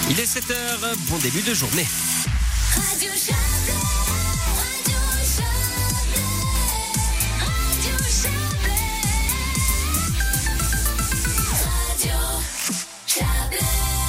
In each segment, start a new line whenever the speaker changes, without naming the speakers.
Il est 7h, bon début de journée.
Radio Chablais, Radio Chablais, Radio Chablais, Radio Chablais.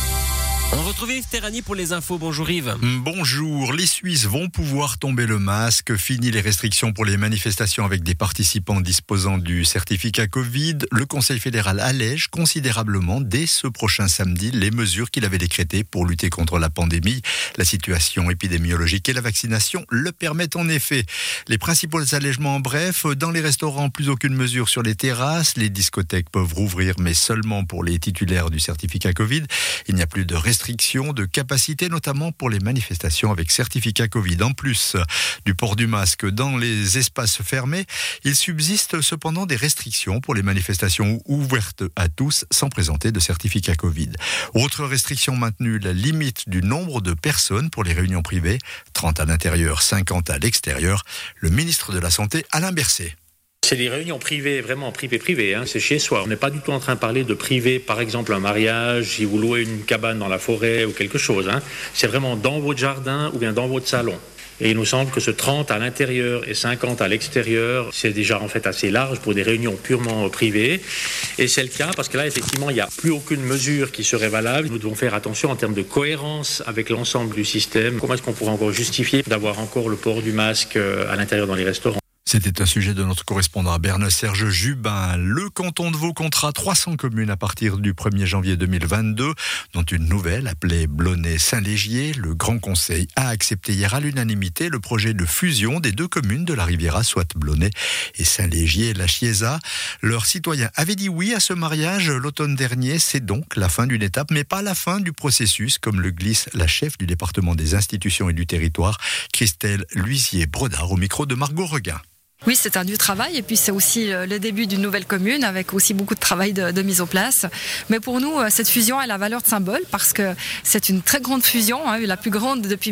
On retrouve Yves Terrani pour les infos. Bonjour Yves.
Bonjour, les Suisses vont pouvoir tomber le masque. Fini les restrictions pour les manifestations avec des participants disposant du certificat Covid. Le Conseil fédéral allège considérablement dès ce prochain samedi les mesures qu'il avait décrétées pour lutter contre la pandémie. La situation épidémiologique et la vaccination le permettent en effet. Les principaux allègements en bref, dans les restaurants, plus aucune mesure sur les terrasses. Les discothèques peuvent rouvrir, mais seulement pour les titulaires du certificat Covid. Il n'y a plus de restrictions de capacité, notamment pour les manifestations avec certificat Covid. En plus du port du masque dans les espaces fermés, il subsiste cependant des restrictions pour les manifestations ouvertes à tous sans présenter de certificat Covid. Autre restriction maintenue, la limite du nombre de personnes pour les réunions privées, 30 à l'intérieur, 50 à l'extérieur. Le ministre de la Santé, Alain Berset.
C'est des réunions privées, vraiment privé, hein, c'est chez soi. On n'est pas du tout en train de parler de privé, par exemple un mariage, si vous louez une cabane dans la forêt ou quelque chose. Hein. C'est vraiment dans votre jardin ou bien dans votre salon. Et il nous semble que ce 30 à l'intérieur et 50 à l'extérieur, c'est déjà en fait assez large pour des réunions purement privées. Et c'est le cas parce que là, effectivement, il n'y a plus aucune mesure qui serait valable. Nous devons faire attention en termes de cohérence avec l'ensemble du système. Comment est-ce qu'on pourrait encore justifier d'avoir encore le port du masque à l'intérieur dans les restaurants ?
C'était un sujet de notre correspondant à Berne, Serge Jubin. Le canton de Vaud comptera 300 communes à partir du 1er janvier 2022, dont une nouvelle appelée Blonay-Saint-Légier. Le Grand Conseil a accepté hier à l'unanimité le projet de fusion des deux communes de la Riviera, soit Blonay et Saint-Légier-La Chiesa. Leurs citoyens avaient dit oui à ce mariage l'automne dernier. C'est donc la fin d'une étape, mais pas la fin du processus, comme le glisse la chef du département des institutions et du territoire, Christelle Luisier-Brodard, au micro de Margot Reguin.
Oui, c'est un dur travail et puis c'est aussi le début d'une nouvelle commune avec aussi beaucoup de travail de mise en place. Mais pour nous, cette fusion a la valeur de symbole parce que c'est une très grande fusion, hein, la plus grande depuis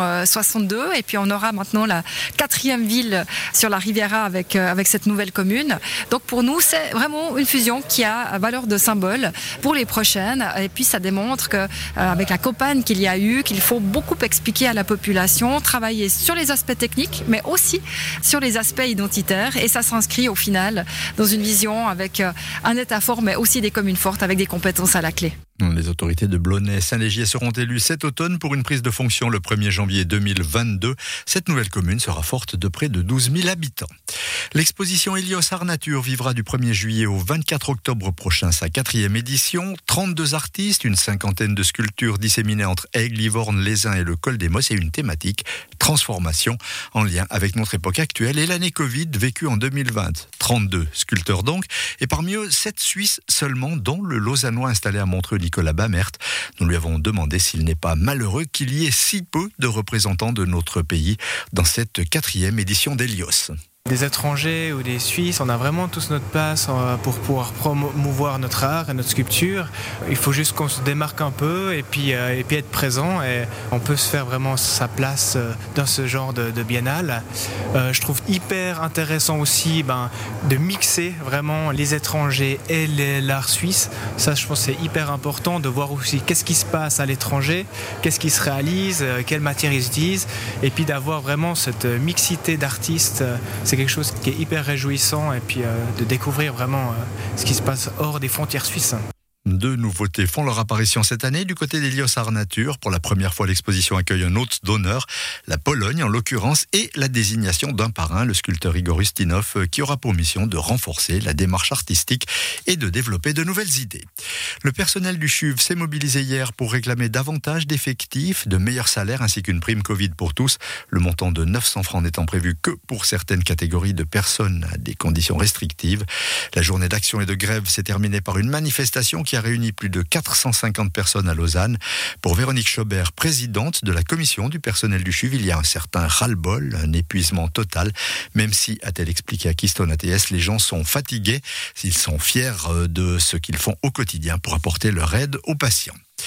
1962. Et puis on aura maintenant la 4e ville sur la Riviera avec cette nouvelle commune. Donc pour nous, c'est vraiment une fusion qui a valeur de symbole pour les prochaines. Et puis ça démontre que avec la campagne qu'il y a eu, qu'il faut beaucoup expliquer à la population, travailler sur les aspects techniques, mais aussi sur les aspects identitaire, et ça s'inscrit au final dans une vision avec un État fort mais aussi des communes fortes avec des compétences à la clé.
Les autorités de Blonay-Saint-Légier seront élues cet automne pour une prise de fonction le 1er janvier 2022. Cette nouvelle commune sera forte de près de 12 000 habitants. L'exposition Helios Art Nature vivra du 1er juillet au 24 octobre prochain sa 4e édition. 32 artistes, une cinquantaine de sculptures disséminées entre Aigle, Livorne, Les Uns et le Col des Mosses et une thématique transformation en lien avec notre époque actuelle et l'année Covid vécue en 2020. 32 sculpteurs donc, et parmi eux 7 Suisses seulement, dont le Lausannois installé à Montreux, Nicolas Bamert. Nous lui avons demandé s'il n'est pas malheureux qu'il y ait si peu de représentants de notre pays dans cette 4e édition d'Helios.
Des étrangers ou des Suisses, on a vraiment tous notre place pour pouvoir promouvoir notre art et notre sculpture. Il faut juste qu'on se démarque un peu et puis être présent, et on peut se faire vraiment sa place dans ce genre de biennale. Je trouve hyper intéressant aussi de mixer vraiment les étrangers et l'art suisse. Ça, je pense que c'est hyper important de voir aussi qu'est-ce qui se passe à l'étranger, qu'est-ce qui se réalise, quelle matière ils utilisent, et puis d'avoir vraiment cette mixité d'artistes. C'est quelque chose qui est hyper réjouissant, et puis de découvrir vraiment ce qui se passe hors des frontières suisses.
Deux nouveautés font leur apparition cette année. Du côté d'Helios Art Nature, pour la première fois, l'exposition accueille un hôte d'honneur, la Pologne en l'occurrence, et la désignation d'un parrain, le sculpteur Igor Ustinov, qui aura pour mission de renforcer la démarche artistique et de développer de nouvelles idées. Le personnel du CHUV s'est mobilisé hier pour réclamer davantage d'effectifs, de meilleurs salaires ainsi qu'une prime Covid pour tous. Le montant de 900 francs n'étant prévu que pour certaines catégories de personnes à des conditions restrictives. La journée d'action et de grève s'est terminée par une manifestation qui a réuni plus de 450 personnes à Lausanne. Pour Véronique Chaubert, présidente de la commission du personnel du CHUV, il y a un certain ras-le-bol, un épuisement total, même si, a-t-elle expliqué à Keystone ATS, les gens sont fatigués, ils sont fiers de ce qu'ils font au quotidien pour apporter leur aide aux patients.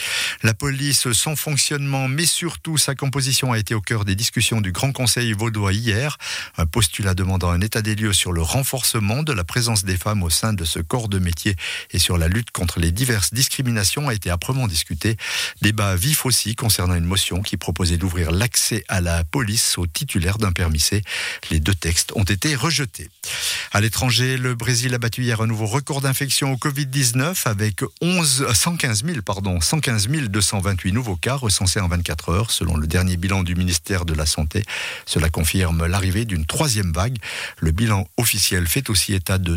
La police, son fonctionnement, mais surtout sa composition a été au cœur des discussions du Grand Conseil vaudois hier. Un postulat demandant un état des lieux sur le renforcement de la présence des femmes au sein de ce corps de métier et sur la lutte contre les diverses discriminations a été âprement discuté. Débat vif aussi concernant une motion qui proposait d'ouvrir l'accès à la police aux titulaires d'un permis C. Les deux textes ont été rejetés. À l'étranger, le Brésil a battu hier un nouveau record d'infection au Covid-19 avec 115 228 nouveaux cas recensés en 24 heures, selon le dernier bilan du ministère de la Santé. Cela confirme l'arrivée d'une troisième vague. Le bilan officiel fait aussi état de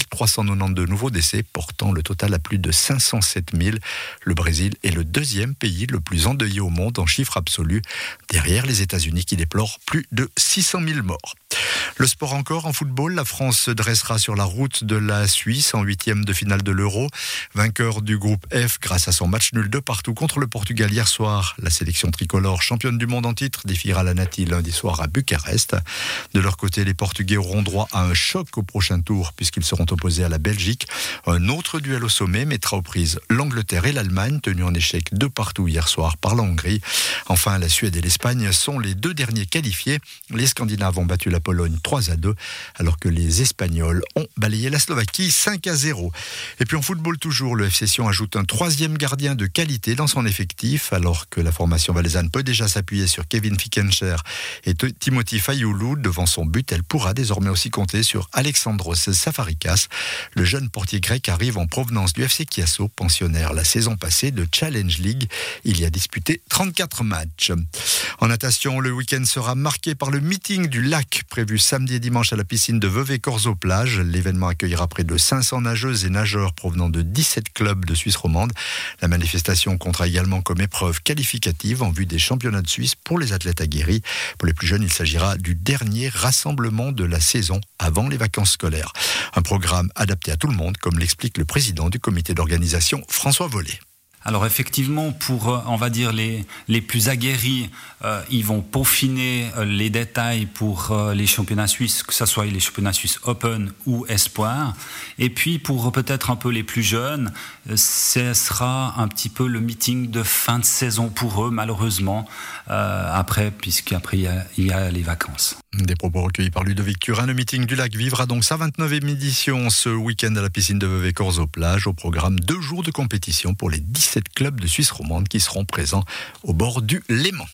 2392 nouveaux décès, portant le total à plus de 507 000. Le Brésil est le deuxième pays le plus endeuillé au monde en chiffre absolu, derrière les États-Unis qui déplorent plus de 600 000 morts. Le sport encore, en football, la France se dressera sur la route de la Suisse en 8e de finale de l'Euro. Vainqueur du groupe F grâce à son match nul de partout contre le Portugal hier soir. La sélection tricolore, championne du monde en titre, défiera la Nati lundi soir à Bucarest. De leur côté, les Portugais auront droit à un choc au prochain tour puisqu'ils seront opposés à la Belgique. Un autre duel au sommet mettra aux prises l'Angleterre et l'Allemagne, tenus en échec de partout hier soir par la Hongrie. Enfin, la Suède et l'Espagne sont les deux derniers qualifiés. Les Scandinaves ont battu la Pologne 3-2, alors que les Espagnols ont balayé la Slovaquie 5-0. Et puis en football toujours, le FC Sion ajoute un troisième gardien de qualité dans son effectif, alors que la formation valaisanne peut déjà s'appuyer sur Kevin Fickencher et Timothy Fayoulou devant son but. Elle pourra désormais aussi compter sur Alexandros Safarikas. Le jeune portier grec arrive en provenance du FC Chiasso, pensionnaire la saison passée de Challenge League. Il y a disputé 34 matchs. En natation, le week-end sera marqué par le meeting du lac prévu samedi et dimanche à la piscine de Vevey-Corzo-Plage. L'événement accueillera près de 500 nageuses et nageurs provenant de 17 clubs de Suisse romande. La manifestation comptera également comme épreuve qualificative en vue des championnats de Suisse pour les athlètes aguerris. Pour les plus jeunes, il s'agira du dernier rassemblement de la saison avant les vacances scolaires. Un programme adapté à tout le monde, comme l'explique le président du comité d'organisation, François Vollet.
Alors effectivement, pour, on va dire, les plus aguerris, ils vont peaufiner les détails pour les championnats suisses, que ce soit les championnats suisses Open ou Espoir. Et puis pour peut-être un peu les plus jeunes, ce sera un petit peu le meeting de fin de saison pour eux, malheureusement, puisqu'après il y a les vacances.
Des propos recueillis par Ludovic Turin. Le meeting du lac vivra donc sa 29e édition ce week-end à la piscine de Vevey-Corzo-Plage. Au programme 2 jours de compétition pour les 17 clubs de Suisse romande qui seront présents au bord du Léman.